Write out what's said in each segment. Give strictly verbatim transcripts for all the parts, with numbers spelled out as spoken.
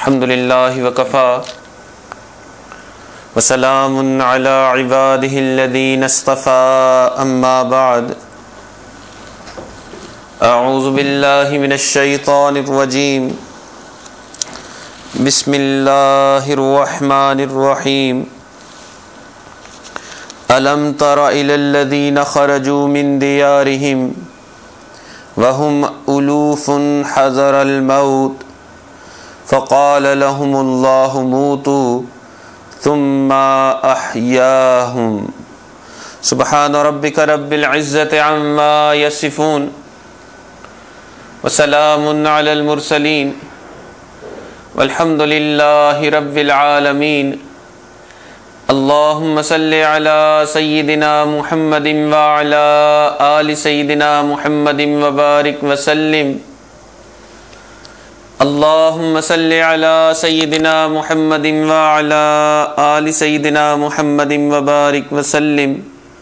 الحمد للہ وکفى وسلام علی عبادہ الذین اصطفى اما بعد اعوذ باللہ من الشیطان الرجیم بسم اللہ الرحمن الرحیم الم تر الی الذین خرجوا من دیارہم وهم الوف حذر الموت فقال لهم الله موتوا ثم احیاهم سبحان ربک رب العزة عما یصفون وسلام علی المرسلین والحمد للہ رب العالمین اللہم صل علی سیدنا محمد وعلی آل سیدنا محمد وبارک وسلم اللہم صل علی سیدنا محمد وعلی آل سیدنا محمد وبارک وسلم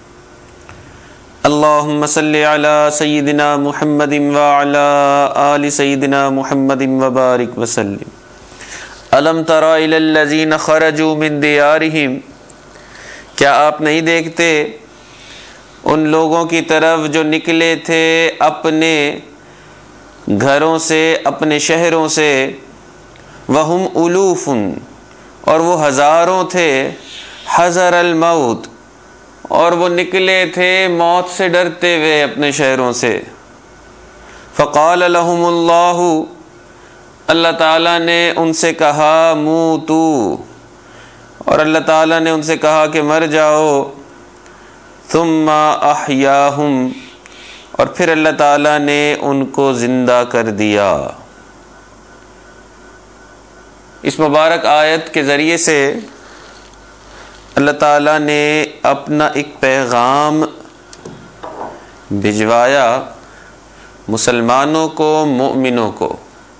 اللہم صل علی سیدنا محمد وعلی آل سیدنا محمد وبارک وسلم الم تر الی الذین خرجوا من دیارہم کیا آپ نہیں دیکھتے ان لوگوں کی طرف جو نکلے تھے اپنے گھروں سے، اپنے شہروں سے، وہم الوف اور وہ ہزاروں تھے، حذر الموت اور وہ نکلے تھے موت سے ڈرتے ہوئے اپنے شہروں سے۔ فقال لهم اللہ اللہ تعالیٰ نے ان سے کہا موتو اور اللہ تعالیٰ نے ان سے کہا کہ مر جاؤ، ثم احیاہم اور پھر اللہ تعالیٰ نے ان کو زندہ کر دیا۔ اس مبارک آیت کے ذریعے سے اللہ تعالیٰ نے اپنا ایک پیغام بھجوایا مسلمانوں کو، مومنوں کو،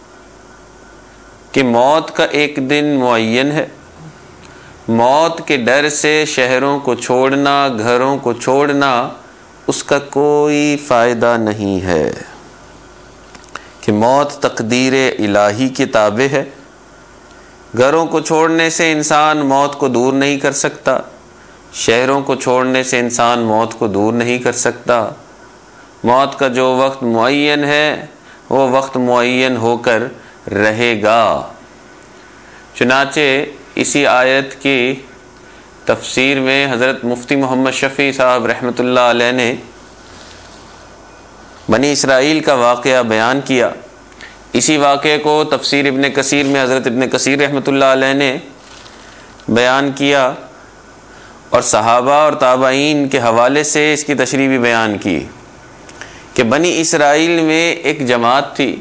کہ موت کا ایک دن معین ہے۔ موت کے ڈر سے شہروں کو چھوڑنا، گھروں کو چھوڑنا، اس کا کوئی فائدہ نہیں ہے، کہ موت تقدیر الہی کے تابع ہے۔ گھروں کو چھوڑنے سے انسان موت کو دور نہیں کر سکتا، شہروں کو چھوڑنے سے انسان موت کو دور نہیں کر سکتا۔ موت کا جو وقت معین ہے وہ وقت معین ہو کر رہے گا۔ چنانچہ اسی آیت کی تفسیر میں حضرت مفتی محمد شفیع صاحب رحمۃ اللہ علیہ نے بنی اسرائیل کا واقعہ بیان کیا۔ اسی واقعے کو تفسیر ابن کثیر میں حضرت ابن کثیر رحمۃ اللہ علیہ نے بیان کیا، اور صحابہ اور تابعین کے حوالے سے اس کی تشریح بھی بیان کی کہ بنی اسرائیل میں ایک جماعت تھی،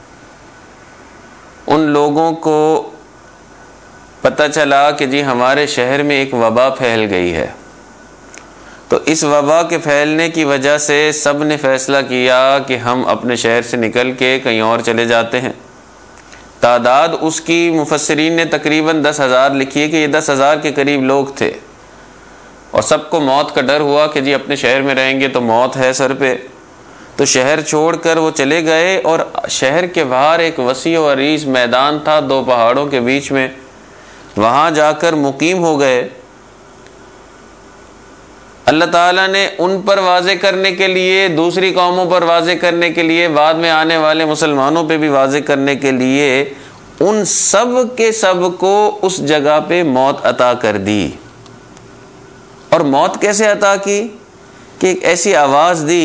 ان لوگوں کو پتہ چلا کہ جی ہمارے شہر میں ایک وبا پھیل گئی ہے، تو اس وبا کے پھیلنے کی وجہ سے سب نے فیصلہ کیا کہ ہم اپنے شہر سے نکل کے کہیں اور چلے جاتے ہیں۔ تعداد اس کی مفسرین نے تقریباً دس ہزار لکھی ہے کہ یہ دس ہزار کے قریب لوگ تھے، اور سب کو موت کا ڈر ہوا کہ جی اپنے شہر میں رہیں گے تو موت ہے سر پہ، تو شہر چھوڑ کر وہ چلے گئے، اور شہر کے باہر ایک وسیع و عریض میدان تھا دو پہاڑوں کے بیچ میں، وہاں جا کر مقیم ہو گئے۔ اللہ تعالیٰ نے ان پر واضح کرنے کے لیے، دوسری قوموں پر واضح کرنے کے لیے، بعد میں آنے والے مسلمانوں پہ بھی واضح کرنے کے لیے ان سب کے سب کو اس جگہ پہ موت عطا کر دی۔ اور موت کیسے عطا کی؟ کہ ایک ایسی آواز دی،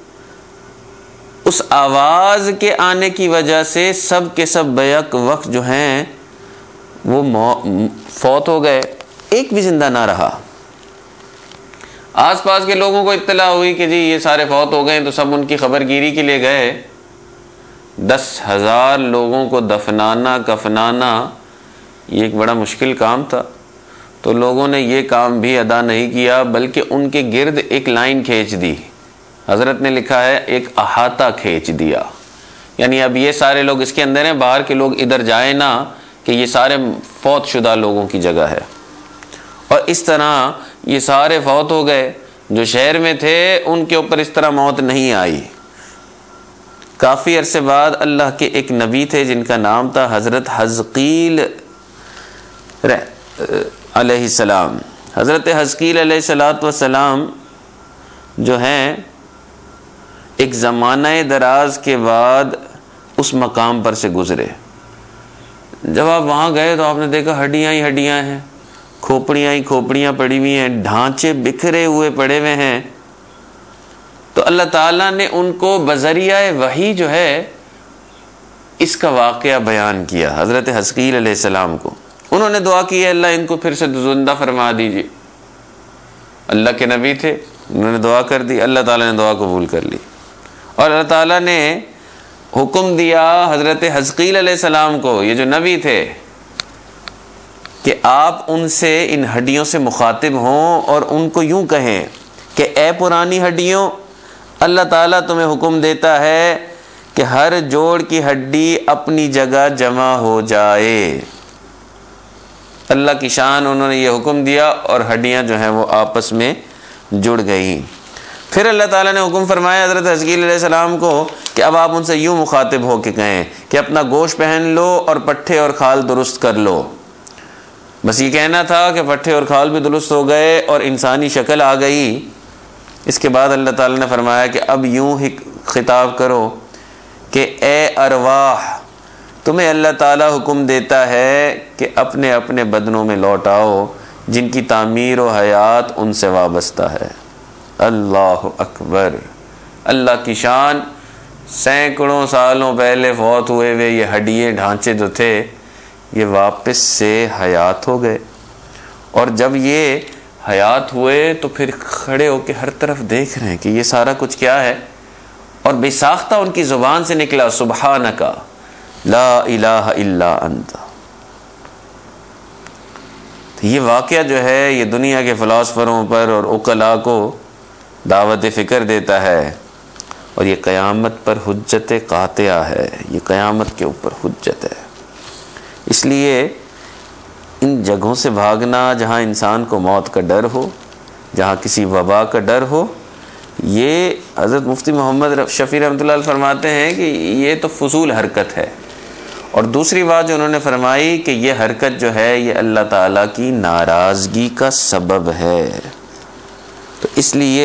اس آواز کے آنے کی وجہ سے سب کے سب بیک وقت جو ہیں وہ فوت ہو گئے، ایک بھی زندہ نہ رہا۔ آس پاس کے لوگوں کو اطلاع ہوئی کہ جی یہ سارے فوت ہو گئے، تو سب ان کی خبر گیری کے لیے گئے۔ دس ہزار لوگوں کو دفنانا، کفنانا یہ ایک بڑا مشکل کام تھا، تو لوگوں نے یہ کام بھی ادا نہیں کیا، بلکہ ان کے گرد ایک لائن کھینچ دی۔ حضرت نے لکھا ہے ایک احاطہ کھینچ دیا، یعنی اب یہ سارے لوگ اس کے اندر ہیں، باہر کے لوگ ادھر جائیں نہ، کہ یہ سارے فوت شدہ لوگوں کی جگہ ہے۔ اور اس طرح یہ سارے فوت ہو گئے، جو شہر میں تھے ان کے اوپر اس طرح موت نہیں آئی۔ کافی عرصے بعد اللہ کے ایک نبی تھے جن کا نام تھا حضرت حزقیل علیہ السلام. حضرت حزقیل علیہ الصلاۃ والسلام جو ہیں ایک زمانہ دراز کے بعد اس مقام پر سے گزرے. جب آپ وہاں گئے تو آپ نے دیکھا ہڈیاں ہی ہڈیاں ہیں، کھوپڑیاں ہی کھوپڑیاں پڑی ہوئی ہیں، ڈھانچے بکھرے ہوئے پڑے ہوئے ہیں. تو اللہ تعالیٰ نے ان کو بذریعہ وحی جو ہے اس کا واقعہ بیان کیا حضرت حزقیل علیہ السلام کو. انہوں نے دعا کی ہے اللہ ان کو پھر سے زندہ فرما دیجیے. اللہ کے نبی تھے، انہوں نے دعا کر دی، اللہ تعالیٰ نے دعا قبول کر لی. اور اللہ تعالیٰ نے حکم دیا حضرت حزقیل علیہ السلام کو، یہ جو نبی تھے، کہ آپ ان سے ان ہڈیوں سے مخاطب ہوں اور ان کو یوں کہیں کہ اے پرانی ہڈیوں، اللہ تعالیٰ تمہیں حکم دیتا ہے کہ ہر جوڑ کی ہڈی اپنی جگہ جمع ہو جائے. اللہ کی شان، انہوں نے یہ حکم دیا اور ہڈیاں جو ہیں وہ آپس میں جڑ گئیں. پھر اللہ تعالیٰ نے حکم فرمایا حضرت حزقیل علیہ السلام کو کہ اب آپ ان سے یوں مخاطب ہو کے کہیں کہ اپنا گوشت پہن لو اور پٹھے اور کھال درست کر لو. بس یہ کہنا تھا کہ پٹھے اور کھال بھی درست ہو گئے اور انسانی شکل آ گئی. اس کے بعد اللہ تعالیٰ نے فرمایا کہ اب یوں ہی خطاب کرو کہ اے ارواح، تمہیں اللہ تعالیٰ حکم دیتا ہے کہ اپنے اپنے بدنوں میں لوٹ آؤ جن کی تعمیر و حیات ان سے وابستہ ہے. اللہ اکبر. اللہ کی شان. سینکڑوں سالوں پہلے فوت ہوئے ہوئے یہ ہڈیے ڈھانچے جو تھے یہ واپس سے حیات ہو گئے. اور جب یہ حیات ہوئے تو پھر کھڑے ہو کے ہر طرف دیکھ رہے ہیں کہ یہ سارا کچھ کیا ہے. اور بے ساختہ ان کی زبان سے نکلا سبحانک لا الہ الا انت. یہ واقعہ جو ہے یہ دنیا کے فلاسفروں پر اور عقلاء کو دعوت فکر دیتا ہے اور یہ قیامت پر حجت قاطعہ ہے. یہ قیامت کے اوپر حجت ہے. اس لیے ان جگہوں سے بھاگنا جہاں انسان کو موت کا ڈر ہو، جہاں کسی وبا کا ڈر ہو، یہ حضرت مفتی محمد شفیع رحمۃ اللہ علیہ فرماتے ہیں کہ یہ تو فضول حرکت ہے. اور دوسری بات جو انہوں نے فرمائی کہ یہ حرکت جو ہے یہ اللہ تعالیٰ کی ناراضگی کا سبب ہے. تو اس لیے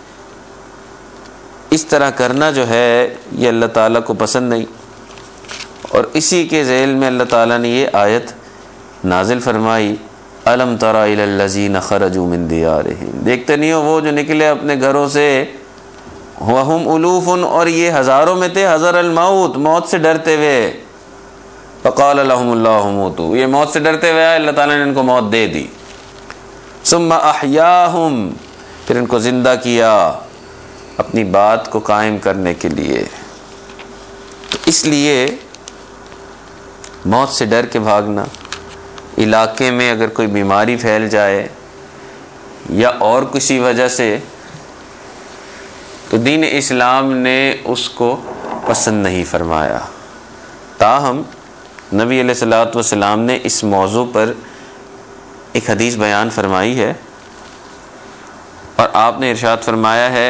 اس طرح کرنا جو ہے یہ اللہ تعالیٰ کو پسند نہیں. اور اسی کے ذیل میں اللہ تعالیٰ نے یہ آیت نازل فرمائی الم تر الی الذین خرجوا من دیارہم. دیکھتے نہیں ہو وہ جو نکلے اپنے گھروں سے، وہم الوف، اور یہ ہزاروں میں تھے، حذر الموت، موت سے ڈرتے ہوئے. فقال لهم اللہ موتوا، یہ موت سے ڈرتے ہوئے آئے، اللہ تعالیٰ نے ان کو موت دے دی. ثم احیاہم، پھر ان کو زندہ کیا اپنی بات کو قائم کرنے کے لیے. تو اس لیے موت سے ڈر کے بھاگنا، علاقے میں اگر کوئی بیماری پھیل جائے یا اور کسی وجہ سے، تو دین اسلام نے اس کو پسند نہیں فرمایا. تاہم نبی علیہ الصلوۃ والسلام نے اس موضوع پر ایک حدیث بیان فرمائی ہے اور آپ نے ارشاد فرمایا ہے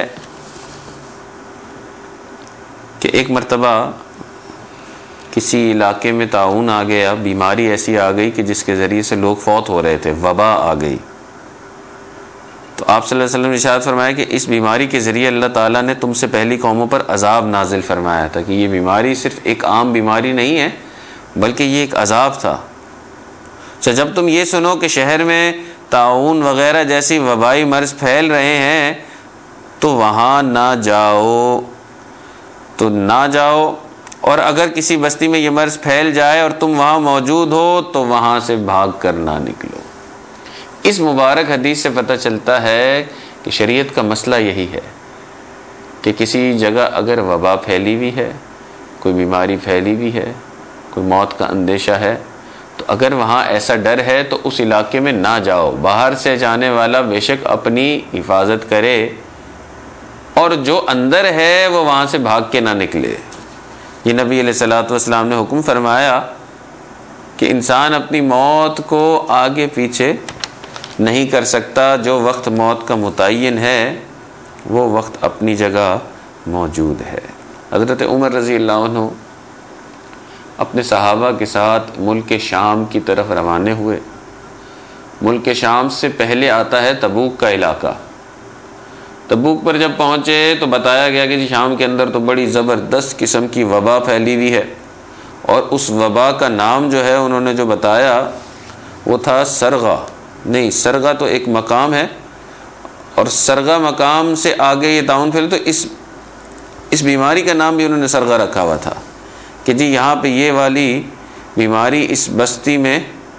کہ ایک مرتبہ کسی علاقے میں طاعون آ گیا، بیماری ایسی آ گئی کہ جس کے ذریعے سے لوگ فوت ہو رہے تھے، وبا آ گئی. تو آپ صلی اللہ علیہ وسلم نے ارشاد فرمایا کہ اس بیماری کے ذریعے اللہ تعالیٰ نے تم سے پہلی قوموں پر عذاب نازل فرمایا تھا، کہ یہ بیماری صرف ایک عام بیماری نہیں ہے بلکہ یہ ایک عذاب تھا. اچھا، جب تم یہ سنو کہ شہر میں طاعون وغیرہ جیسی وبائی مرض پھیل رہے ہیں تو وہاں نہ جاؤ تو نہ جاؤ اور اگر کسی بستی میں یہ مرض پھیل جائے اور تم وہاں موجود ہو تو وہاں سے بھاگ کر نہ نکلو. اس مبارک حدیث سے پتہ چلتا ہے کہ شریعت کا مسئلہ یہی ہے کہ کسی جگہ اگر وبا پھیلی ہوئی ہے، کوئی بیماری پھیلی ہوئی ہے، کوئی موت کا اندیشہ ہے، تو اگر وہاں ایسا ڈر ہے تو اس علاقے میں نہ جاؤ. باہر سے جانے والا بے شک اپنی حفاظت کرے اور جو اندر ہے وہ وہاں سے بھاگ کے نہ نکلے. یہ نبی علیہ الصلوۃ والسلام نے حکم فرمایا کہ انسان اپنی موت کو آگے پیچھے نہیں کر سکتا. جو وقت موت کا متعین ہے وہ وقت اپنی جگہ موجود ہے. حضرت عمر رضی اللہ عنہ اپنے صحابہ کے ساتھ ملک شام کی طرف روانہ ہوئے۔ ملک شام سے پہلے آتا ہے تبوک کا علاقہ۔ تبوک پر جب پہنچے تو بتایا گیا کہ جی شام کے اندر تو بڑی زبردست قسم کی وبا پھیلی ہوئی ہے، اور اس وبا کا نام جو ہے انہوں نے جو بتایا وہ تھا سرغا۔ نہیں، سرغا تو ایک مقام ہے، اور سرغا مقام سے آگے یہ تعاون پھیلے، تو اس اس بیماری کا نام بھی انہوں نے سرغا رکھا ہوا تھا کہ جی یہاں پہ یہ والی بیماری اس بستی میں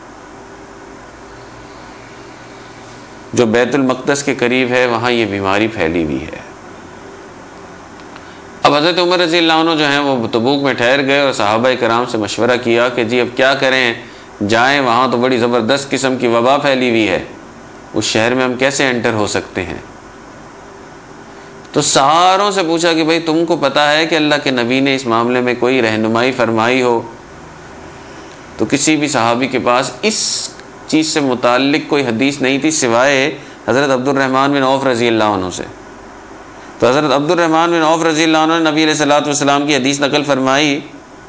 جو بیت المقدس کے قریب ہے وہاں یہ بیماری پھیلی ہوئی ہے۔ اب حضرت عمر رضی اللہ عنہ جو ہیں وہ تبوک میں ٹھہر گئے اور صحابہ کرام سے مشورہ کیا کہ جی اب کیا کریں، جائیں وہاں تو بڑی زبردست قسم کی وبا پھیلی ہوئی ہے، اس شہر میں ہم کیسے انٹر ہو سکتے ہیں؟ تو ساروں سے پوچھا کہ بھئی تم کو پتہ ہے کہ اللہ کے نبی نے اس معاملے میں کوئی رہنمائی فرمائی ہو؟ تو کسی بھی صحابی کے پاس اس چیز سے متعلق کوئی حدیث نہیں تھی سوائے حضرت عبد الرحمن بن عوف رضی اللہ عنہ سے۔ تو حضرت عبد الرحمن بن عوف رضی اللہ عنہ نے نبی علیہ الصلوۃ والسلام کی حدیث نقل فرمائی،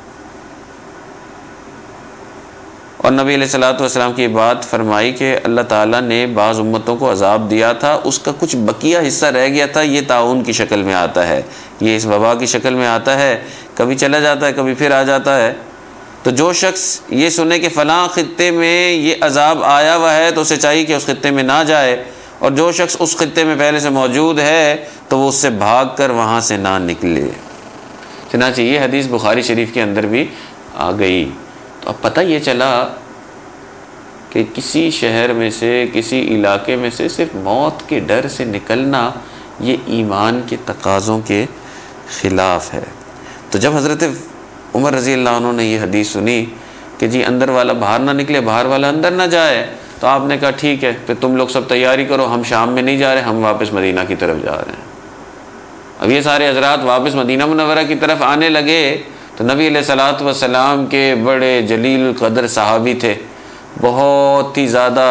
اور نبی علیہ الصلوۃ والسلام کی بات فرمائی کہ اللہ تعالیٰ نے بعض امتوں کو عذاب دیا تھا، اس کا کچھ بقیہ حصہ رہ گیا تھا، یہ طاعون کی شکل میں آتا ہے، یہ اس وبا کی شکل میں آتا ہے، کبھی چلا جاتا ہے کبھی پھر آ جاتا ہے۔ تو جو شخص یہ سنے کہ فلاں خطے میں یہ عذاب آیا ہوا ہے تو اسے چاہیے کہ اس خطے میں نہ جائے، اور جو شخص اس خطے میں پہلے سے موجود ہے تو وہ اس سے بھاگ کر وہاں سے نہ نکلے۔ چنانچہ یہ حدیث بخاری شریف کے اندر بھی آ گئی۔ تو اب پتہ یہ چلا کہ کسی شہر میں سے، کسی علاقے میں سے صرف موت کے ڈر سے نکلنا یہ ایمان کے تقاضوں کے خلاف ہے۔ تو جب حضرت عمر رضی اللہ عنہ نے یہ حدیث سنی کہ جی اندر والا باہر نہ نکلے، باہر والا اندر نہ جائے، تو آپ نے کہا ٹھیک ہے، پھر تم لوگ سب تیاری کرو، ہم شام میں نہیں جا رہے، ہم واپس مدینہ کی طرف جا رہے ہیں۔ اب یہ سارے حضرات واپس مدینہ منورہ کی طرف آنے لگے تو نبی علیہ الصلوۃ والسلام کے بڑے جلیل القدر صحابی تھے، بہت ہی زیادہ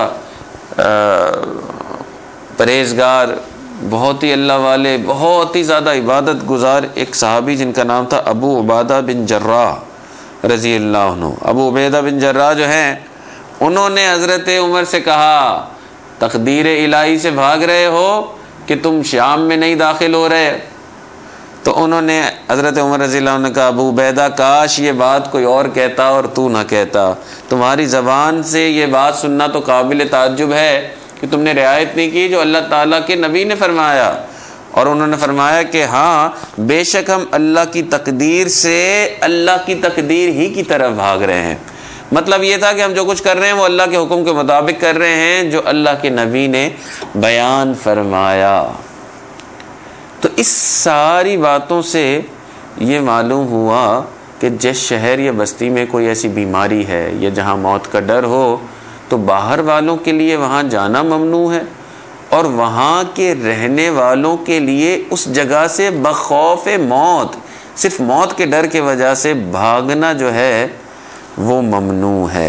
پرہیزگار، بہت ہی اللہ والے، بہت ہی زیادہ عبادت گزار ایک صحابی جن کا نام تھا ابو عبیدہ بن جراح رضی اللہ عنہ۔ ابو عبیدہ بن جراح جو ہیں انہوں نے حضرت عمر سے کہا تقدیر الہی سے بھاگ رہے ہو کہ تم شام میں نہیں داخل ہو رہے؟ تو انہوں نے حضرت عمر رضی اللہ عنہ نے کہا ابو عبیدہ کاش یہ بات کوئی اور کہتا اور تو نہ کہتا، تمہاری زبان سے یہ بات سننا تو قابل تعجب ہے کہ تم نے رعایت نہیں کی جو اللہ تعالیٰ کے نبی نے فرمایا۔ اور انہوں نے فرمایا کہ ہاں بے شک ہم اللہ کی تقدیر سے اللہ کی تقدیر ہی کی طرف بھاگ رہے ہیں۔ مطلب یہ تھا کہ ہم جو کچھ کر رہے ہیں وہ اللہ کے حکم کے مطابق کر رہے ہیں جو اللہ کے نبی نے بیان فرمایا۔ تو اس ساری باتوں سے یہ معلوم ہوا کہ جس شہر یا بستی میں کوئی ایسی بیماری ہے یا جہاں موت کا ڈر ہو تو باہر والوں کے لیے وہاں جانا ممنوع ہے، اور وہاں کے رہنے والوں کے لیے اس جگہ سے بخوف موت، صرف موت کے ڈر کی وجہ سے بھاگنا جو ہے وہ ممنوع ہے۔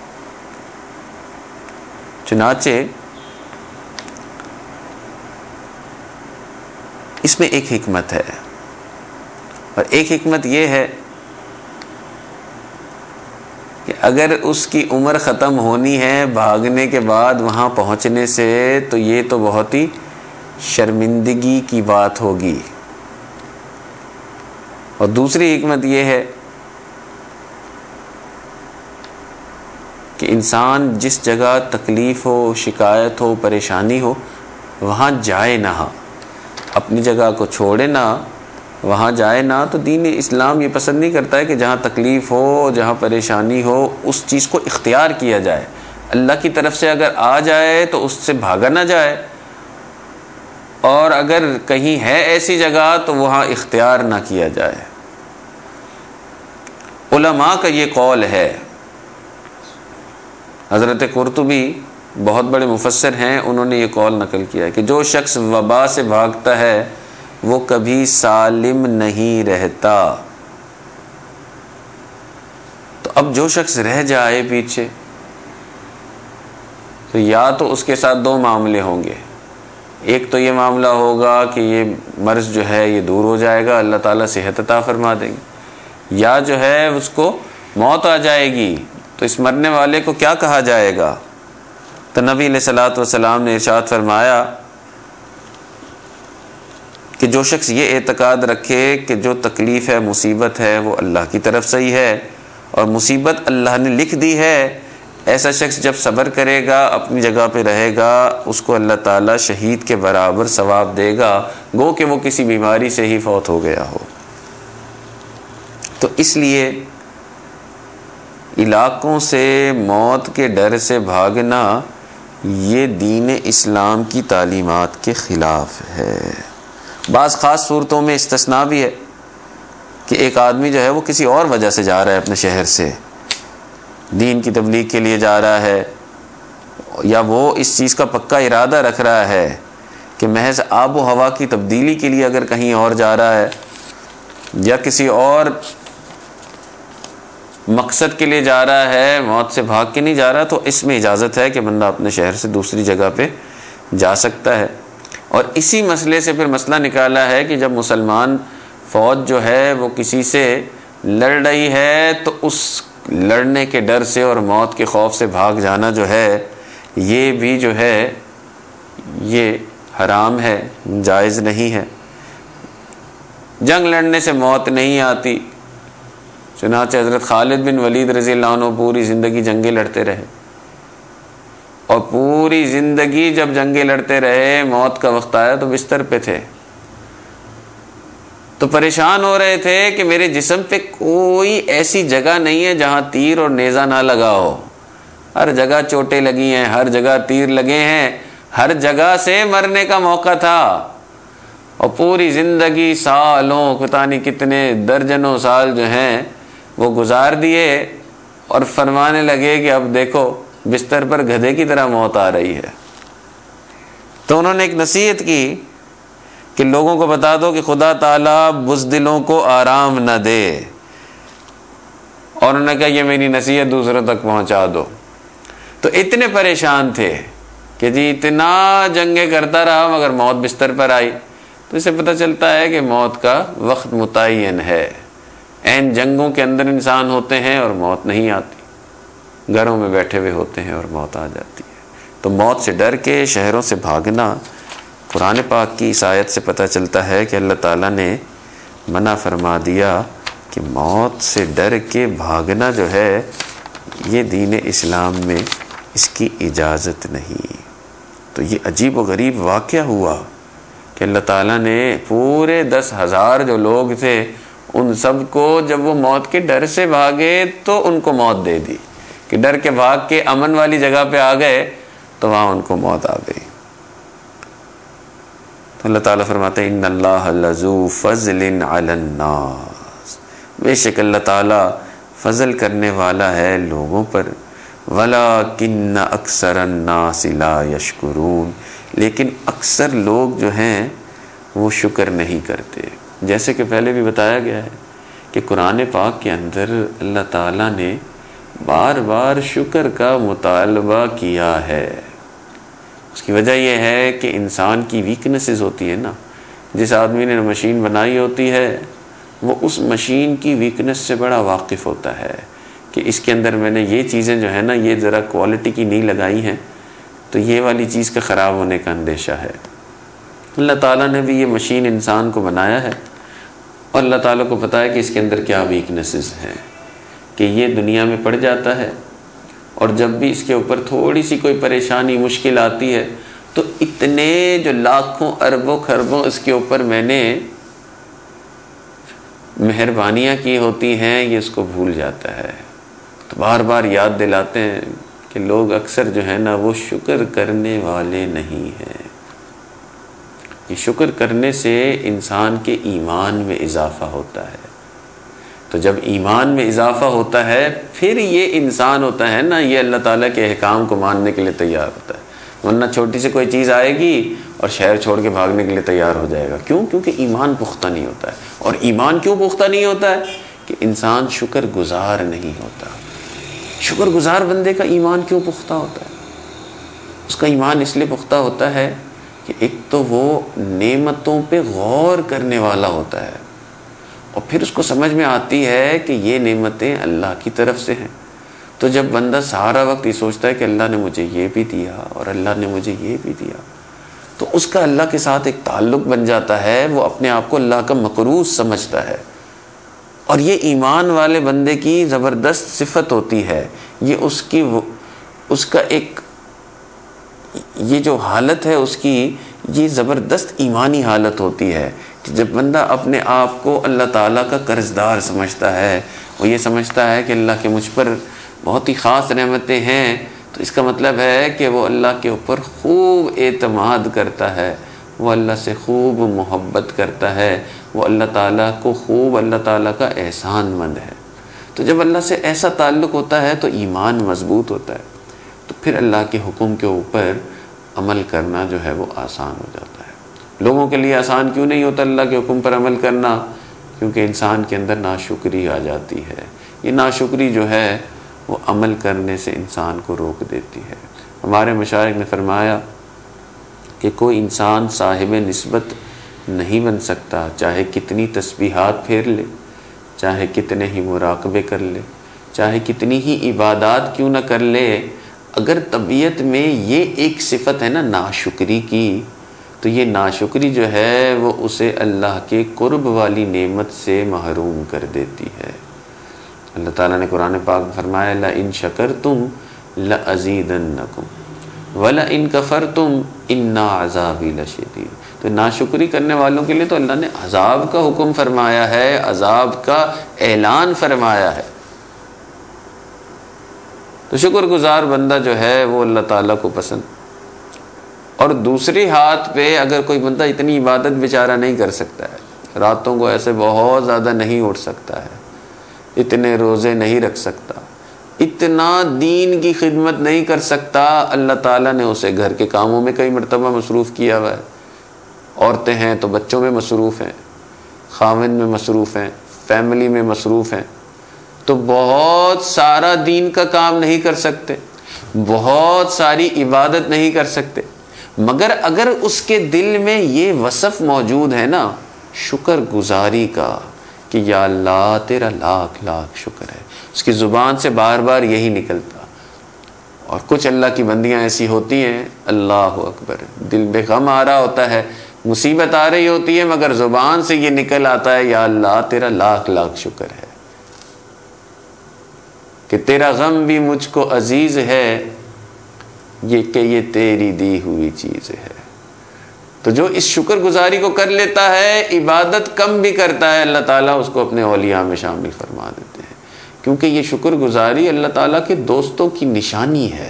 چنانچہ اس میں ایک حکمت ہے، اور ایک حکمت یہ ہے کہ اگر اس کی عمر ختم ہونی ہے بھاگنے کے بعد وہاں پہنچنے سے تو یہ تو بہت ہی شرمندگی کی بات ہوگی۔ اور دوسری حکمت یہ ہے کہ انسان جس جگہ تکلیف ہو، شکایت ہو، پریشانی ہو وہاں جائے نہ، اپنی جگہ کو چھوڑے نہ، وہاں جائے نہ۔ تو دین اسلام یہ پسند نہیں کرتا ہے کہ جہاں تکلیف ہو، جہاں پریشانی ہو اس چیز کو اختیار کیا جائے۔ اللہ کی طرف سے اگر آ جائے تو اس سے بھاگا نہ جائے، اور اگر کہیں ہے ایسی جگہ تو وہاں اختیار نہ کیا جائے۔ علماء کا یہ قول ہے، حضرت قرطبی بہت بڑے مفسر ہیں، انہوں نے یہ قول نقل کیا ہے کہ جو شخص وبا سے بھاگتا ہے وہ کبھی سالم نہیں رہتا۔ تو اب جو شخص رہ جائے پیچھے تو یا تو اس کے ساتھ دو معاملے ہوں گے، ایک تو یہ معاملہ ہوگا کہ یہ مرض جو ہے یہ دور ہو جائے گا، اللہ تعالیٰ صحت عطا فرما دیں گے، یا جو ہے اس کو موت آ جائے گی، تو اس مرنے والے کو کیا کہا جائے گا؟ تو نبی علیہ الصلوۃ والسلام نے ارشاد فرمایا کہ جو شخص یہ اعتقاد رکھے کہ جو تکلیف ہے، مصیبت ہے، وہ اللہ کی طرف سے ہی ہے اور مصیبت اللہ نے لکھ دی ہے، ایسا شخص جب صبر کرے گا، اپنی جگہ پہ رہے گا، اس کو اللہ تعالیٰ شہید کے برابر ثواب دے گا، گو کہ وہ کسی بیماری سے ہی فوت ہو گیا ہو۔ تو اس لیے علاقوں سے موت کے ڈر سے بھاگنا یہ دین اسلام کی تعلیمات کے خلاف ہے۔ بعض خاص صورتوں میں استثناء بھی ہے کہ ایک آدمی جو ہے وہ کسی اور وجہ سے جا رہا ہے اپنے شہر سے، دین کی تبلیغ کے لیے جا رہا ہے، یا وہ اس چیز کا پکا ارادہ رکھ رہا ہے کہ محض آب و ہوا کی تبدیلی کے لیے اگر کہیں اور جا رہا ہے یا کسی اور مقصد کے لیے جا رہا ہے، موت سے بھاگ کے نہیں جا رہا، تو اس میں اجازت ہے کہ بندہ اپنے شہر سے دوسری جگہ پہ جا سکتا ہے۔ اور اسی مسئلے سے پھر مسئلہ نکالا ہے کہ جب مسلمان فوج جو ہے وہ کسی سے لڑ رہی ہے تو اس لڑنے کے ڈر سے اور موت کے خوف سے بھاگ جانا جو ہے یہ بھی جو ہے یہ حرام ہے، جائز نہیں ہے۔ جنگ لڑنے سے موت نہیں آتی، چنانچہ حضرت خالد بن ولید رضی اللہ عنہ پوری زندگی جنگیں لڑتے رہے، اور پوری زندگی جب جنگیں لڑتے رہے، موت کا وقت آیا تو بستر پہ تھے، تو پریشان ہو رہے تھے کہ میرے جسم پہ کوئی ایسی جگہ نہیں ہے جہاں تیر اور نیزہ نہ لگا ہو، ہر جگہ چوٹیں لگی ہیں، ہر جگہ تیر لگے ہیں، ہر جگہ سے مرنے کا موقع تھا، اور پوری زندگی سالوں پتہ نہیں کتنے درجنوں سال جو ہیں وہ گزار دیے، اور فرمانے لگے کہ اب دیکھو بستر پر گدھے کی طرح موت آ رہی ہے۔ تو انہوں نے ایک نصیحت کی کہ لوگوں کو بتا دو کہ خدا تعالیٰ بزدلوں کو آرام نہ دے، اور انہوں نے کہا یہ میری نصیحت دوسروں تک پہنچا دو۔ تو اتنے پریشان تھے کہ جی اتنا جنگیں کرتا رہا مگر موت بستر پر آئی۔ تو اسے پتہ چلتا ہے کہ موت کا وقت متعین ہے، این جنگوں کے اندر انسان ہوتے ہیں اور موت نہیں آتی، گھروں میں بیٹھے ہوئے ہوتے ہیں اور موت آ جاتی ہے۔ تو موت سے ڈر کے شہروں سے بھاگنا قرآن پاک کی اس آیت سے پتہ چلتا ہے کہ اللہ تعالیٰ نے منع فرما دیا کہ موت سے ڈر کے بھاگنا جو ہے یہ دین اسلام میں اس کی اجازت نہیں۔ تو یہ عجیب و غریب واقعہ ہوا کہ اللہ تعالیٰ نے پورے دس ہزار جو لوگ تھے ان سب کو جب وہ موت کے ڈر سے بھاگے تو ان کو موت دے دی، کہ ڈر کے بھاگ کے امن والی جگہ پہ آ گئے تو وہاں ان کو موت آ گئی۔ تو اللہ تعالیٰ فرماتے ہیں ان اللہ لذو فضل علی الناس، بے شک اللہ تعالیٰ فضل کرنے والا ہے لوگوں پر، ولیکن اکثر الناس لا یشکرون، لیکن اکثر لوگ جو ہیں وہ شکر نہیں کرتے۔ جیسے کہ پہلے بھی بتایا گیا ہے کہ قرآن پاک کے اندر اللہ تعالیٰ نے بار بار شکر کا مطالبہ کیا ہے۔ اس کی وجہ یہ ہے کہ انسان کی ویکنسز ہوتی ہے نا، جس آدمی نے مشین بنائی ہوتی ہے وہ اس مشین کی ویکنس سے بڑا واقف ہوتا ہے کہ اس کے اندر میں نے یہ چیزیں جو ہے نا یہ ذرا کوالٹی کی نہیں لگائی ہیں تو یہ والی چیز کا خراب ہونے کا اندیشہ ہے۔ اللہ تعالیٰ نے بھی یہ مشین انسان کو بنایا ہے، اور اللہ تعالیٰ کو پتہ ہے کہ اس کے اندر کیا ویکنسز ہیں، کہ یہ دنیا میں پڑ جاتا ہے، اور جب بھی اس کے اوپر تھوڑی سی کوئی پریشانی مشکل آتی ہے تو اتنے جو لاکھوں اربوں خربوں اس کے اوپر میں نے مہربانیاں کی ہوتی ہیں یہ اس کو بھول جاتا ہے۔ تو بار بار یاد دلاتے ہیں کہ لوگ اکثر جو ہے نا وہ شکر کرنے والے نہیں ہیں۔ یہ شکر کرنے سے انسان کے ایمان میں اضافہ ہوتا ہے، تو جب ایمان میں اضافہ ہوتا ہے پھر یہ انسان ہوتا ہے نا یہ اللہ تعالیٰ کے احکام کو ماننے کے لیے تیار ہوتا ہے، ورنہ چھوٹی سی کوئی چیز آئے گی اور شہر چھوڑ کے بھاگنے کے لیے تیار ہو جائے گا۔ کیوں؟ کیونکہ ایمان پختہ نہیں ہوتا ہے۔ اور ایمان کیوں پختہ نہیں ہوتا ہے؟ کہ انسان شکر گزار نہیں ہوتا۔ شکر گزار بندے کا ایمان کیوں پختہ ہوتا ہے؟ اس کا ایمان اس لیے پختہ ہوتا ہے کہ ایک تو وہ نعمتوں پہ غور کرنے والا ہوتا ہے اور پھر اس کو سمجھ میں آتی ہے کہ یہ نعمتیں اللہ کی طرف سے ہیں. تو جب بندہ سارا وقت یہ سوچتا ہے کہ اللہ نے مجھے یہ بھی دیا اور اللہ نے مجھے یہ بھی دیا، تو اس کا اللہ کے ساتھ ایک تعلق بن جاتا ہے. وہ اپنے آپ کو اللہ کا مقروض سمجھتا ہے اور یہ ایمان والے بندے کی زبردست صفت ہوتی ہے. یہ اس کی اس کا ایک یہ جو حالت ہے اس کی، یہ زبردست ایمانی حالت ہوتی ہے کہ جب بندہ اپنے آپ کو اللہ تعالیٰ کا قرض دار سمجھتا ہے، وہ یہ سمجھتا ہے کہ اللہ کے مجھ پر بہت ہی خاص نعمتیں ہیں، تو اس کا مطلب ہے کہ وہ اللہ کے اوپر خوب اعتماد کرتا ہے، وہ اللہ سے خوب محبت کرتا ہے، وہ اللہ تعالیٰ کو خوب اللہ تعالیٰ کا احسان مند ہے. تو جب اللہ سے ایسا تعلق ہوتا ہے تو ایمان مضبوط ہوتا ہے، تو پھر اللہ کے حکم کے اوپر عمل کرنا جو ہے وہ آسان ہو جاتا ہے. لوگوں کے لیے آسان کیوں نہیں ہوتا اللہ کے حکم پر عمل کرنا؟ کیونکہ انسان کے اندر ناشکری آ جاتی ہے. یہ ناشکری جو ہے وہ عمل کرنے سے انسان کو روک دیتی ہے. ہمارے مشائخ نے فرمایا کہ کوئی انسان صاحب نسبت نہیں بن سکتا، چاہے کتنی تسبیحات پھیر لے، چاہے کتنے ہی مراقبے کر لے، چاہے کتنی ہی عبادات کیوں نہ کر لے، اگر طبیعت میں یہ ایک صفت ہے نا ناشکری کی، تو یہ ناشکری جو ہے وہ اسے اللہ کے قرب والی نعمت سے محروم کر دیتی ہے. اللہ تعالیٰ نے قرآن پاک میں فرمایا لَإِن شَكَرْتُمْ لَأَزِيدَنَّكُمْ وَلَإِن كَفَرْتُمْ إِنَّ عَذَابِي لَشَدِيدٌ. تو ناشکری کرنے والوں کے لیے تو اللہ نے عذاب کا حکم فرمایا ہے، عذاب کا اعلان فرمایا ہے. تو شکر گزار بندہ جو ہے وہ اللہ تعالیٰ کو پسند. اور دوسری ہاتھ پہ اگر کوئی بندہ اتنی عبادت بیچارہ نہیں کر سکتا ہے، راتوں کو ایسے بہت زیادہ نہیں اٹھ سکتا ہے، اتنے روزے نہیں رکھ سکتا، اتنا دین کی خدمت نہیں کر سکتا، اللہ تعالیٰ نے اسے گھر کے کاموں میں کئی مرتبہ مصروف کیا ہوا ہے. عورتیں ہیں تو بچوں میں مصروف ہیں، خاوند میں مصروف ہیں، فیملی میں مصروف ہیں، تو بہت سارا دین کا کام نہیں کر سکتے، بہت ساری عبادت نہیں کر سکتے. مگر اگر اس کے دل میں یہ وصف موجود ہے نا شکر گزاری کا کہ یا اللہ تیرا لاکھ لاکھ شکر ہے، اس کی زبان سے بار بار یہی نکلتا. اور کچھ اللہ کی بندیاں ایسی ہوتی ہیں اللہ اکبر، دل بے غم آ رہا ہوتا ہے، مصیبت آ رہی ہوتی ہے، مگر زبان سے یہ نکل آتا ہے یا اللہ تیرا لاکھ لاکھ شکر ہے کہ تیرا غم بھی مجھ کو عزیز ہے، یہ کہ یہ تیری دی ہوئی چیز ہے. تو جو اس شکر گزاری کو کر لیتا ہے، عبادت کم بھی کرتا ہے، اللہ تعالیٰ اس کو اپنے اولیاء میں شامل فرما دیتے ہیں. کیونکہ یہ شکر گزاری اللہ تعالیٰ کے دوستوں کی نشانی ہے.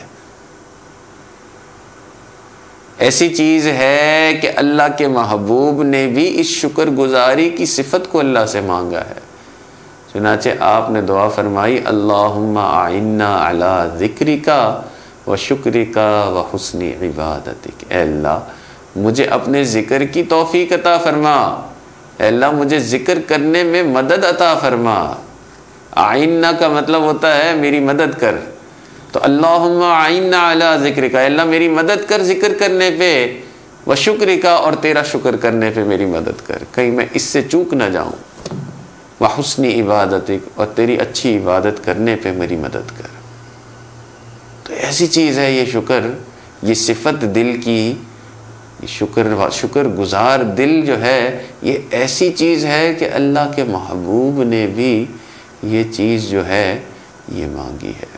ایسی چیز ہے کہ اللہ کے محبوب نے بھی اس شکر گزاری کی صفت کو اللہ سے مانگا ہے. چنانچہ آپ نے دعا فرمائی اللہم اعنا علی ذکرک و شکرک و حسن عبادتک. اے اللہ مجھے اپنے ذکر کی توفیق عطا فرما، اے اللہ مجھے ذکر کرنے میں مدد عطا فرما. اعنا کا مطلب ہوتا ہے میری مدد کر، تو اللہم اعنا علی ذکرک، اے اللہ میری مدد کر ذکر کرنے پہ، و شکرک اور تیرا شکر کرنے پہ میری مدد کر، کہیں میں اس سے چوک نہ جاؤں. وحسن عبادتک اور تیری اچھی عبادت کرنے پہ میری مدد کر. تو ایسی چیز ہے یہ شکر، یہ صفت دل کی، یہ شکر شکر گزار دل جو ہے یہ ایسی چیز ہے کہ اللہ کے محبوب نے بھی یہ چیز جو ہے یہ مانگی ہے.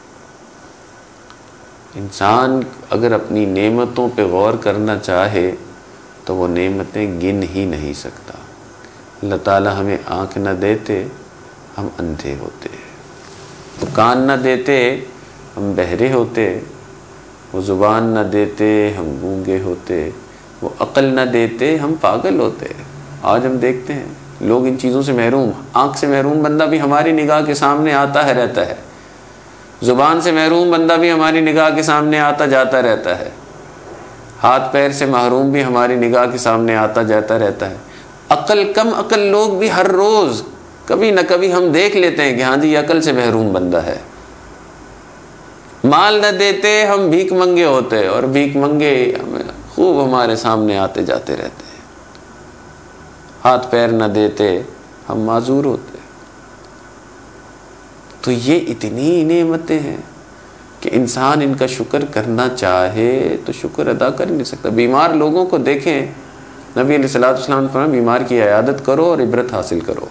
انسان اگر اپنی نعمتوں پہ غور کرنا چاہے تو وہ نعمتیں گن ہی نہیں سکتا. اللہ تعالیٰ ہمیں آنکھ نہ دیتے ہم اندھے ہوتے، وہ کان نہ دیتے ہم بہرے ہوتے، وہ زبان نہ دیتے ہم گونگے ہوتے، وہ عقل نہ دیتے ہم پاگل ہوتے. آج ہم دیکھتے ہیں لوگ ان چیزوں سے محروم، آنکھ سے محروم بندہ بھی ہماری نگاہ کے سامنے آتا ہے رہتا ہے، زبان سے محروم بندہ بھی ہماری نگاہ کے سامنے آتا جاتا رہتا ہے، ہاتھ پیر سے محروم بھی ہماری نگاہ کے سامنے آتا جاتا رہتا ہے. عقل کم عقل لوگ بھی ہر روز کبھی نہ کبھی ہم دیکھ لیتے ہیں کہ ہاں جی عقل سے محروم بندہ ہے. مال نہ دیتے ہم بھیک منگے ہوتے، اور بھیک منگے ہمیں خوب ہمارے سامنے آتے جاتے رہتے ہیں، ہاتھ پیر نہ دیتے ہم معذور ہوتے۔ تو یہ اتنی نعمتیں ہیں کہ انسان ان کا شکر کرنا چاہے تو شکر ادا کر نہیں سکتا۔ بیمار لوگوں کو دیکھیں، نبی علیہ الصلوۃ والسلام نے فرمایا بیمار کی عیادت کرو اور عبرت حاصل کرو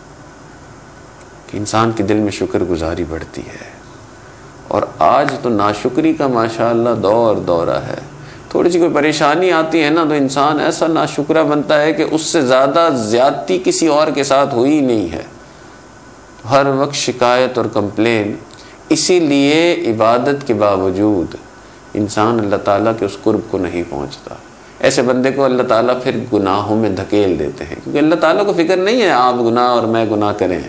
کہ انسان کے دل میں شکر گزاری بڑھتی ہے۔ اور آج تو ناشکری کا ماشاءاللہ دور دورہ ہے، تھوڑی سی کوئی پریشانی آتی ہے نا تو انسان ایسا ناشکرہ بنتا ہے کہ اس سے زیادہ زیادتی کسی اور کے ساتھ ہوئی ہی نہیں ہے، ہر وقت شکایت اور کمپلین۔ اسی لیے عبادت کے باوجود انسان اللہ تعالیٰ کے اس قرب کو نہیں پہنچتا۔ ایسے بندے کو اللہ تعالیٰ پھر گناہوں میں دھکیل دیتے ہیں، کیونکہ اللہ تعالیٰ کو فکر نہیں ہے آپ گناہ اور میں گناہ کریں،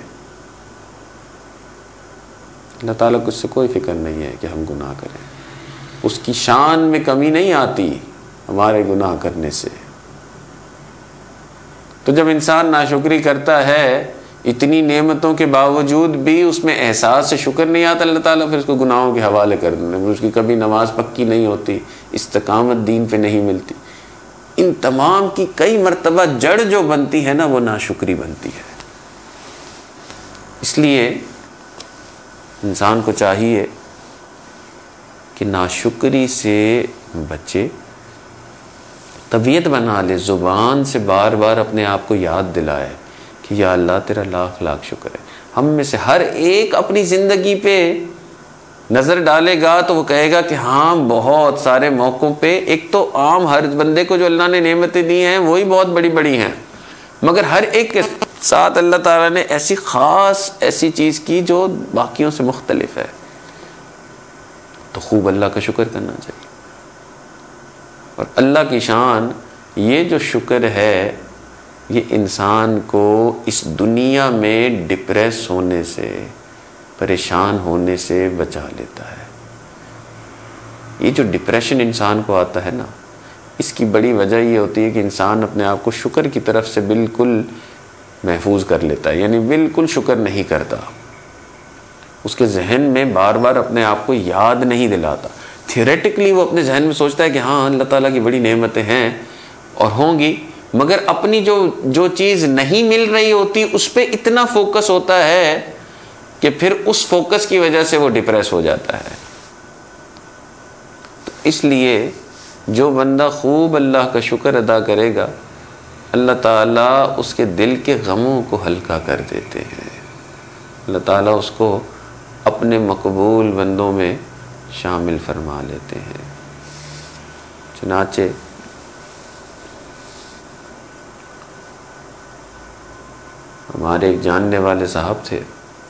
اللہ تعالیٰ کو اس سے کوئی فکر نہیں ہے کہ ہم گناہ کریں، اس کی شان میں کمی نہیں آتی ہمارے گناہ کرنے سے۔ تو جب انسان ناشکری کرتا ہے اتنی نعمتوں کے باوجود بھی اس میں احساس سے شکر نہیں آتا، اللہ تعالیٰ پھر اس کو گناہوں کے حوالے کر دیتے ہیں، اس کی کبھی نماز پکی نہیں ہوتی، استقامت دین پہ نہیں ملتی۔ ان تمام کی کئی مرتبہ جڑ جو بنتی ہے نا وہ ناشکری بنتی ہے۔ اس لیے انسان کو چاہیے کہ ناشکری سے بچے، طبیعت بنا لے، زبان سے بار بار اپنے آپ کو یاد دلائے کہ یا اللہ تیرا لاکھ لاکھ شکر ہے۔ ہم میں سے ہر ایک اپنی زندگی پہ نظر ڈالے گا تو وہ کہے گا کہ ہاں بہت سارے موقعوں پہ، ایک تو عام ہر بندے کو جو اللہ نے نعمتیں دی ہیں وہی بہت بڑی بڑی ہیں، مگر ہر ایک کے ساتھ اللہ تعالیٰ نے ایسی خاص ایسی چیز کی جو باقیوں سے مختلف ہے، تو خوب اللہ کا شکر کرنا چاہیے۔ اور اللہ کی شان یہ جو شکر ہے یہ انسان کو اس دنیا میں ڈپریس ہونے سے، پریشان ہونے سے بچا لیتا ہے۔ یہ جو ڈپریشن انسان کو آتا ہے نا، اس کی بڑی وجہ یہ ہوتی ہے کہ انسان اپنے آپ کو شکر کی طرف سے بالکل محفوظ کر لیتا ہے، یعنی بالکل شکر نہیں کرتا، اس کے ذہن میں بار بار اپنے آپ کو یاد نہیں دلاتا۔ تھیوریٹکلی وہ اپنے ذہن میں سوچتا ہے کہ ہاں اللہ تعالیٰ کی بڑی نعمتیں ہیں اور ہوں گی، مگر اپنی جو جو چیز نہیں مل رہی ہوتی اس پہ اتنا فوکس ہوتا ہے کہ پھر اس فوکس کی وجہ سے وہ ڈپریس ہو جاتا ہے۔ تو اس لیے جو بندہ خوب اللہ کا شکر ادا کرے گا، اللہ تعالیٰ اس کے دل کے غموں کو ہلکا کر دیتے ہیں، اللہ تعالیٰ اس کو اپنے مقبول بندوں میں شامل فرما لیتے ہیں۔ چنانچہ ہمارے ایک جاننے والے صاحب تھے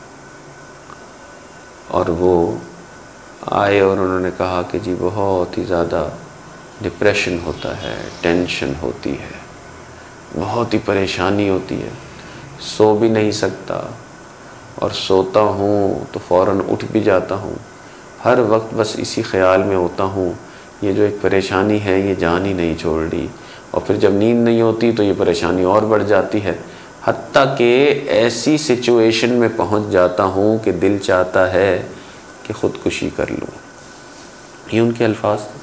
اور وہ آئے اور انہوں نے کہا کہ جی بہت ہی زیادہ ڈپریشن ہوتا ہے، ٹینشن ہوتی ہے، بہت ہی پریشانی ہوتی ہے، سو بھی نہیں سکتا، اور سوتا ہوں تو فوراً اٹھ بھی جاتا ہوں، ہر وقت بس اسی خیال میں ہوتا ہوں، یہ جو ایک پریشانی ہے یہ جان ہی نہیں چھوڑ رہی، اور پھر جب نیند نہیں ہوتی تو یہ پریشانی اور بڑھ جاتی ہے، حتیٰ کہ ایسی سچویشن میں پہنچ جاتا ہوں کہ دل چاہتا ہے کہ خودکشی کر لوں۔ یہ ان کے الفاظ تھے۔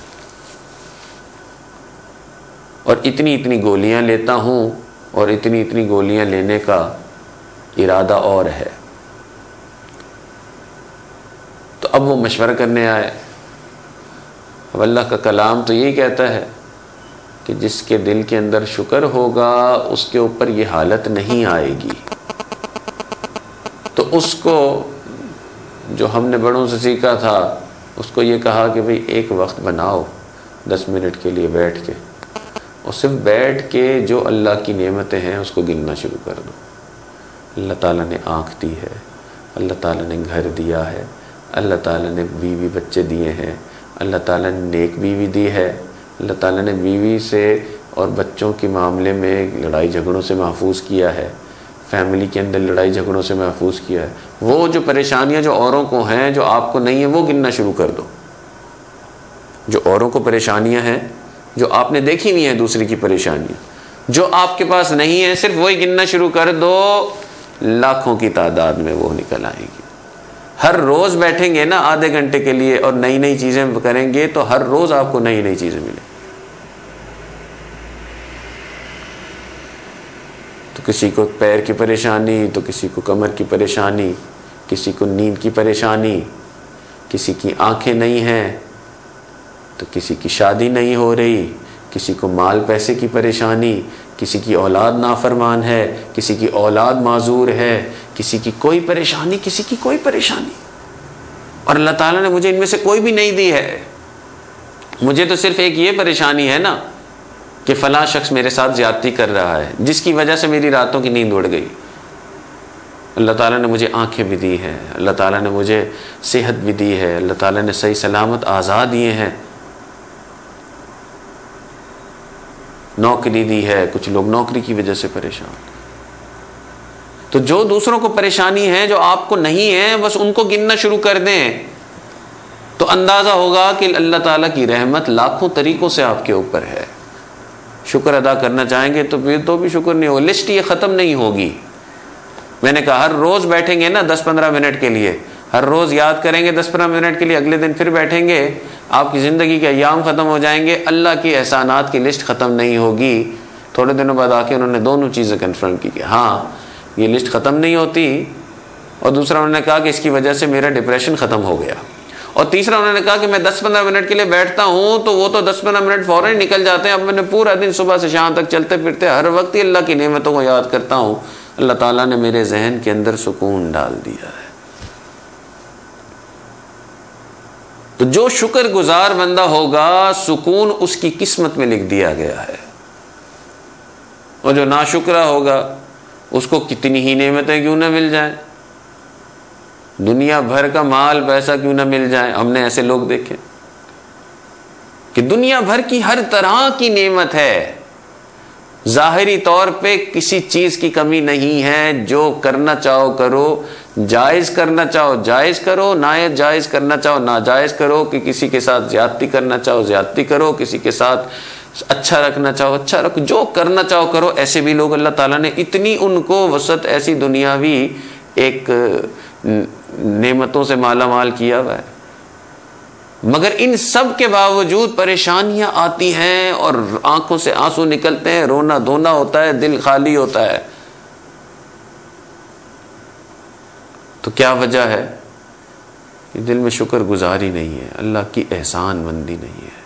اور اتنی اتنی گولیاں لیتا ہوں اور اتنی اتنی گولیاں لینے کا ارادہ اور ہے۔ تو اب وہ مشورہ کرنے آئے۔ اب اللہ کا کلام تو یہی کہتا ہے کہ جس کے دل کے اندر شکر ہوگا اس کے اوپر یہ حالت نہیں آئے گی۔ تو اس کو جو ہم نے بڑوں سے سیکھا تھا، اس کو یہ کہا کہ بھئی ایک وقت بناؤ دس منٹ کے لیے بیٹھ کے، اور صرف بیٹھ کے جو اللہ کی نعمتیں ہیں اس کو گننا شروع کر دو۔ اللہ تعالیٰ نے آنکھ دی ہے، اللہ تعالیٰ نے گھر دیا ہے، اللہ تعالیٰ نے بیوی بچے دیے ہیں، اللہ تعالیٰ نے نیک بیوی دی ہے، اللہ تعالیٰ نے بیوی سے اور بچوں کے معاملے میں لڑائی جھگڑوں سے محفوظ کیا ہے، فیملی کے اندر لڑائی جھگڑوں سے محفوظ کیا ہے۔ وہ جو پریشانیاں جو اوروں کو ہیں جو آپ کو نہیں ہیں وہ گننا شروع کر دو۔ جو اوروں کو پریشانیاں ہیں، جو آپ نے دیکھی ہوئی ہیں دوسرے کی پریشانیاں، جو آپ کے پاس نہیں ہیں، صرف وہی گننا شروع کر دو، لاکھوں کی تعداد میں وہ نکل آئیں گی۔ ہر روز بیٹھیں گے نا آدھے گھنٹے کے لیے اور نئی نئی چیزیں کریں گے تو ہر روز آپ کو نئی نئی چیزیں ملیں۔ تو کسی کو پیر کی پریشانی، تو کسی کو کمر کی پریشانی، کسی کو نیند کی پریشانی، کسی کی آنکھیں نہیں ہیں تو کسی کی شادی نہیں ہو رہی، کسی کو مال پیسے کی پریشانی، کسی کی اولاد نافرمان ہے، کسی کی اولاد معذور ہے، کسی کی کوئی پریشانی، کسی کی کوئی پریشانی. اور اللہ تعالیٰ نے مجھے ان میں سے کوئی بھی نہیں دی ہے. مجھے تو صرف ایک یہ پریشانی ہے نا کہ فلاں شخص میرے ساتھ زیادتی کر رہا ہے جس کی وجہ سے میری راتوں کی نیند اڑ گئی. اللہ تعالیٰ نے مجھے آنکھیں بھی دی ہیں، اللہ تعالیٰ نے مجھے صحت بھی دی ہے، اللہ تعالیٰ نے صحیح سلامت اعضاء دیے ہیں، نوکری دی ہے. کچھ لوگ نوکری کی وجہ سے پریشان. تو جو دوسروں کو پریشانی ہے جو آپ کو نہیں ہے بس ان کو گننا شروع کر دیں تو اندازہ ہوگا کہ اللہ تعالیٰ کی رحمت لاکھوں طریقوں سے آپ کے اوپر ہے. شکر ادا کرنا چاہیں گے تو پھر تو بھی شکر نہیں ہوگا. لسٹ یہ ختم نہیں ہوگی. میں نے کہا ہر روز بیٹھیں گے نا دس پندرہ منٹ کے لیے، ہر روز یاد کریں گے دس پندرہ منٹ کے لیے، اگلے دن پھر بیٹھیں گے، آپ کی زندگی کے ایام ختم ہو جائیں گے، اللہ کی احسانات کی لسٹ ختم نہیں ہوگی. تھوڑے دنوں بعد آ کے انہوں نے دونوں چیزیں کنفرم کی کہ ہاں یہ لسٹ ختم نہیں ہوتی، اور دوسرا انہوں نے کہا کہ اس کی وجہ سے میرا ڈپریشن ختم ہو گیا، اور تیسرا انہوں نے کہا کہ میں دس پندرہ منٹ کے لیے بیٹھتا ہوں تو وہ تو دس پندرہ منٹ فوراً نکل جاتے ہیں. اب میں نے پورا دن صبح سے شام تک چلتے پھرتے ہر وقت ہی اللہ کی نعمتوں کو یاد کرتا ہوں. اللہ تعالیٰ نے میرے ذہن کے اندر سکون ڈال دیا ہے. تو جو شکر گزار بندہ ہوگا سکون اس کی قسمت میں لکھ دیا گیا ہے، اور جو ناشکرا ہوگا اس کو کتنی ہی نعمتیں کیوں نہ مل جائیں، دنیا بھر کا مال پیسہ کیوں نہ مل جائے. ہم نے ایسے لوگ دیکھے کہ دنیا بھر کی ہر طرح کی نعمت ہے، ظاہری طور پہ کسی چیز کی کمی نہیں ہے، جو کرنا چاہو کرو، جائز کرنا چاہو جائز کرو، ناجائز کرنا چاہو ناجائز کرو، کہ کسی کے ساتھ زیادتی کرنا چاہو زیادتی کرو، کسی کے ساتھ اچھا رکھنا چاہو اچھا رکھو، جو کرنا چاہو کرو. ایسے بھی لوگ اللہ تعالیٰ نے اتنی ان کو وسعت، ایسی دنیاوی ایک نعمتوں سے مالا مال کیا ہوا ہے، مگر ان سب کے باوجود پریشانیاں آتی ہیں اور آنکھوں سے آنسو نکلتے ہیں، رونا دھونا ہوتا ہے، دل خالی ہوتا ہے. تو کیا وجہ ہے؟ کہ دل میں شکر گزاری نہیں ہے، اللہ کی احسان مندی نہیں ہے.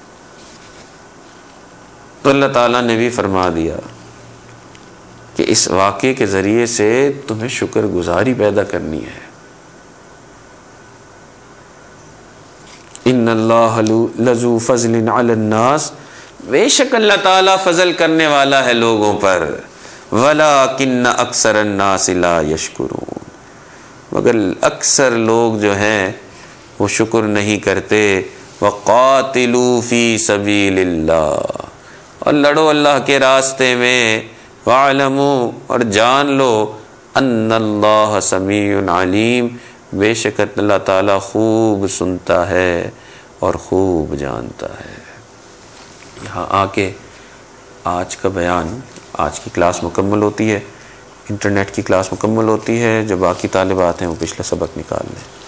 تو اللہ تعالیٰ نے بھی فرما دیا کہ اس واقعے کے ذریعے سے تمہیں شکر گزاری پیدا کرنی ہے. ان اللہ لذو فضل علی الناس، بے شک اللہ تعالیٰ فضل کرنے والا ہے لوگوں پر، ولکن اکثر الناس لا یشکرون، مگر اکثر لوگ جو ہیں وہ شکر نہیں کرتے. وقاتلوا فی سبیل اللہ، اور لڑو اللہ کے راستے میں. وَاعْلَمُوا، اور جان لو، ان اللہ سمیع علیم، بے شک اللہ تعالیٰ خوب سنتا ہے اور خوب جانتا ہے. یہاں آ کے آج کا بیان، آج کی کلاس مکمل ہوتی ہے، انٹرنیٹ کی کلاس مکمل ہوتی ہے. جو باقی طالبات ہیں وہ پچھلا سبق نکال لیں.